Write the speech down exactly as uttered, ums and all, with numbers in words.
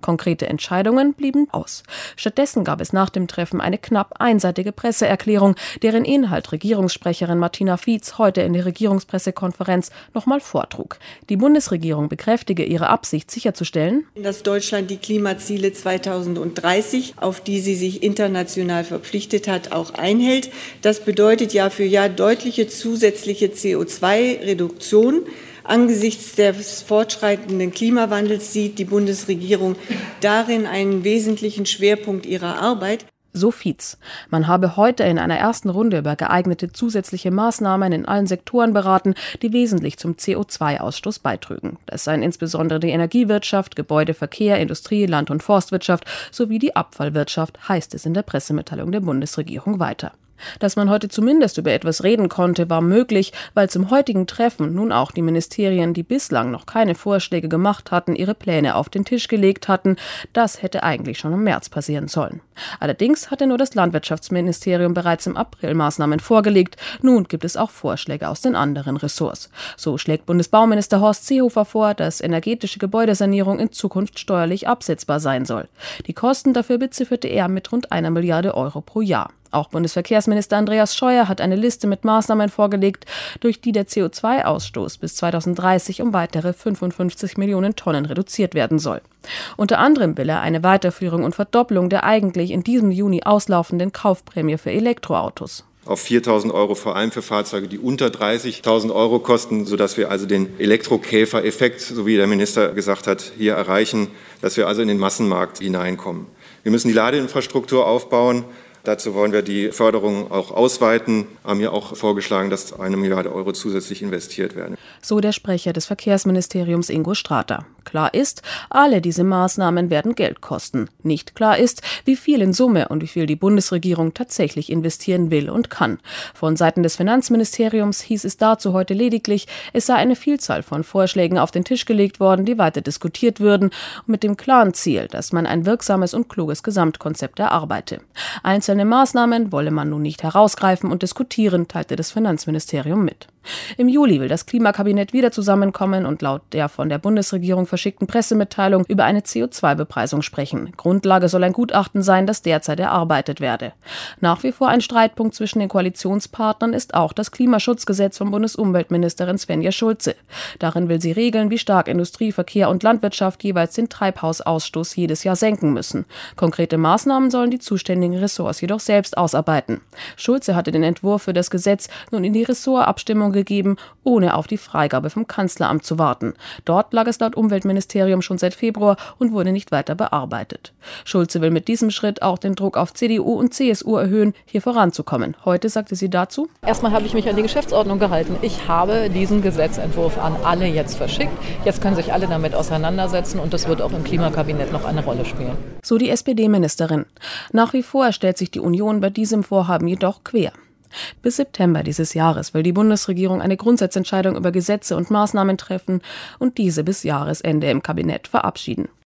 Konkrete Entscheidungen blieben aus. Stattdessen gab es nach dem Treffen eine knapp einseitige Presseerklärung, deren Inhalt Regierungssprecherin Martina Fietz heute in der Regierungspressekonferenz nochmal vortrug. Die Bundesregierung bekräftige ihre Absicht sicherzustellen, dass Deutschland die Klimaziele zweitausenddreißig, auf die sie sich international verpflichtet hat, auch einhält. Das bedeutet Jahr für Jahr deutliche zusätzliche C O zwei Reduktion. Angesichts des fortschreitenden Klimawandels sieht die Bundesregierung darin einen wesentlichen Schwerpunkt ihrer Arbeit. So Fietz. Man habe heute in einer ersten Runde über geeignete zusätzliche Maßnahmen in allen Sektoren beraten, die wesentlich zum C O zwei Ausstoß beitrügen. Das seien insbesondere die Energiewirtschaft, Gebäude, Verkehr, Industrie, Land- und Forstwirtschaft sowie die Abfallwirtschaft, heißt es in der Pressemitteilung der Bundesregierung weiter. Dass man heute zumindest über etwas reden konnte, war möglich, weil zum heutigen Treffen nun auch die Ministerien, die bislang noch keine Vorschläge gemacht hatten, ihre Pläne auf den Tisch gelegt hatten. Das hätte eigentlich schon im März passieren sollen. Allerdings hatte nur das Landwirtschaftsministerium bereits im April Maßnahmen vorgelegt. Nun gibt es auch Vorschläge aus den anderen Ressorts. So schlägt Bundesbauminister Horst Seehofer vor, dass energetische Gebäudesanierung in Zukunft steuerlich absetzbar sein soll. Die Kosten dafür bezifferte er mit rund einer Milliarde Euro pro Jahr. Auch Bundesverkehrsminister Andreas Scheuer hat eine Liste mit Maßnahmen vorgelegt, durch die der C O zwei Ausstoß bis zweitausenddreißig um weitere fünfundfünfzig Millionen Tonnen reduziert werden soll. Unter anderem will er eine Weiterführung und Verdoppelung der eigentlich in diesem Juni auslaufenden Kaufprämie für Elektroautos. Auf viertausend Euro, vor allem für Fahrzeuge, die unter dreißigtausend Euro kosten, sodass wir also den Elektrokäfer-Effekt, so wie der Minister gesagt hat, hier erreichen, dass wir also in den Massenmarkt hineinkommen. Wir müssen die Ladeinfrastruktur aufbauen. Dazu wollen wir die Förderung auch ausweiten, haben hier auch vorgeschlagen, dass eine Milliarde Euro zusätzlich investiert werden. So der Sprecher des Verkehrsministeriums Ingo Strater. Klar ist, alle diese Maßnahmen werden Geld kosten. Nicht klar ist, wie viel in Summe und wie viel die Bundesregierung tatsächlich investieren will und kann. Von Seiten des Finanzministeriums hieß es dazu heute lediglich, es sei eine Vielzahl von Vorschlägen auf den Tisch gelegt worden, die weiter diskutiert würden, mit dem klaren Ziel, dass man ein wirksames und kluges Gesamtkonzept erarbeite. Einzelne Maßnahmen wolle man nun nicht herausgreifen und diskutieren, teilte das Finanzministerium mit. Im Juli will das Klimakabinett wieder zusammenkommen und laut der von der Bundesregierung verschickten Pressemitteilung über eine C O zwei Bepreisung sprechen. Grundlage soll ein Gutachten sein, das derzeit erarbeitet werde. Nach wie vor ein Streitpunkt zwischen den Koalitionspartnern ist auch das Klimaschutzgesetz von Bundesumweltministerin Svenja Schulze. Darin will sie regeln, wie stark Industrie, Verkehr und Landwirtschaft jeweils den Treibhausausstoß jedes Jahr senken müssen. Konkrete Maßnahmen sollen die zuständigen Ressorts jedoch selbst ausarbeiten. Schulze hatte den Entwurf für das Gesetz nun in die Ressortabstimmung gegeben, ohne auf die Freigabe vom Kanzleramt zu warten. Dort lag es laut Umweltministerium schon seit Februar und wurde nicht weiter bearbeitet. Schulze will mit diesem Schritt auch den Druck auf C D U und C S U erhöhen, hier voranzukommen. Heute sagte sie dazu: Erstmal habe ich mich an die Geschäftsordnung gehalten. Ich habe diesen Gesetzentwurf an alle jetzt verschickt. Jetzt können sich alle damit auseinandersetzen und das wird auch im Klimakabinett noch eine Rolle spielen. So die S P D-Ministerin. Nach wie vor stellt sich die Union bei diesem Vorhaben jedoch quer. Bis September dieses Jahres will die Bundesregierung eine Grundsatzentscheidung über Gesetze und Maßnahmen treffen und diese bis Jahresende im Kabinett verabschieden.